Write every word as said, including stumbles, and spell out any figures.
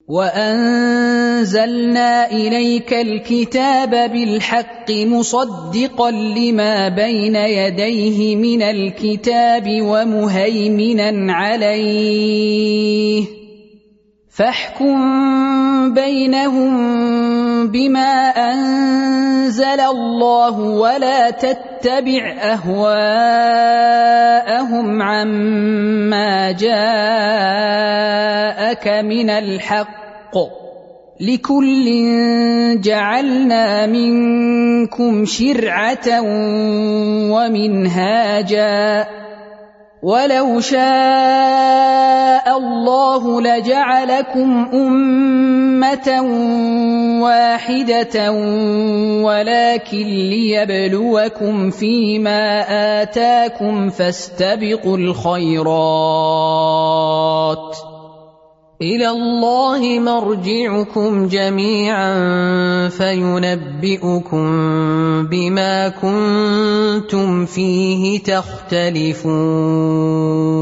وأنزلنا إليك الكتاب بالحق مصدقا لما بين يديه من الكتاب ومهيمنا عليه فاحكم بينهم بما أنزل الله ولا تتبع أهواءهم عما جاءك من الحق لكل جعلنا منكم شرعة ومنهاجا ولو شاء الله لجعلكم أمة واحدة ولكن ليبلوكم فيما آتاكم فاستبقوا الخيرات إلى الله مرجعكم جميعا فينبئكم بما كنتم فيه تختلفون